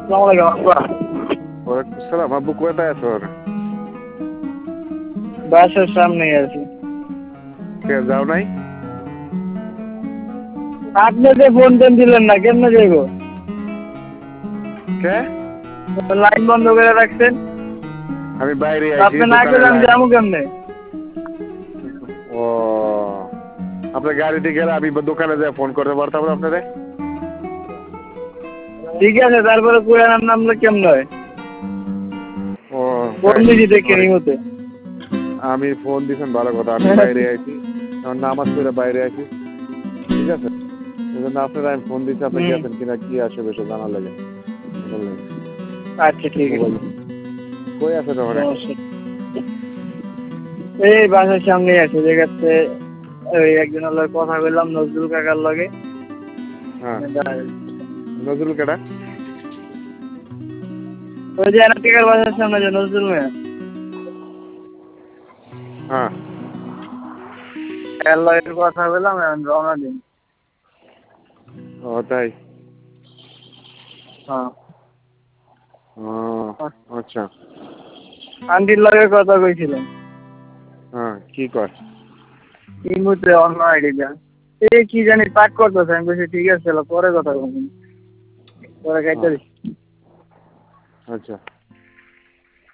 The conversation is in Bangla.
আসসালামু আলাইকুম আব্বা। ওয়ালাইকুম আসসালাম। আব্বু কোথায় আছো? বাসার সামনেই আছি। কে যাও নাই? আপনি যে ফোন টোন দিলেন না, কেমনে যাইব? কে? লাইন বন্ধ করে রাখছেন। আমি বাইরে আইছি, আপনি না দোকানে গেলে আমি লাইন। যাবো কেমনে? ও, আপনার গাড়িতে গেলে আমি দোকানে যাই ফোন করতে পারতাম না আপনারে। ঠিক আছে, তারপরে কুড়ানোর নামলে কেমনে হয়? ও ফোন তাই, দিছি দেখে সরি। নি মতে। আমি ফোন দিছেন ভালো কথা, আমি বাইরে আইছি, আমার নামাজ পড়ে বাইরে আইছি, ঠিক আছে। এই জন্য আপনারা আমি ফোন দিচ্ছি, আপনি গেছেন কিনা কি আসে বেশি জানার লাগে। আচ্ছা ঠিক আছে। মোবাইল কই আছে ওখানে? এই বাসার সামনেই আছে, যেখানে ওই একজনের লগে কথা বললাম, নজরুল কাকার লগে। হ্যাঁ, নজরুল কেডা? ওই যে এনাটিকার বাসার সামনে যে নজরুল মেয়ে, হ্যাঁ। এর লগে কথা বললাম, এখন রওনা দিন। ও তাই। হ্যাঁ। ও আচ্ছা। আন্টির লগে কথা কইছিলাম। হ্যাঁ, কি কর? এই মুহূর্তে অন্য আইডিটা এই কি জানি পাক করতেছে, আমি বলছি ঠিক আছে, পরে কথা বলবো, পরে খাইতে দিচ্ছি। আচ্ছা।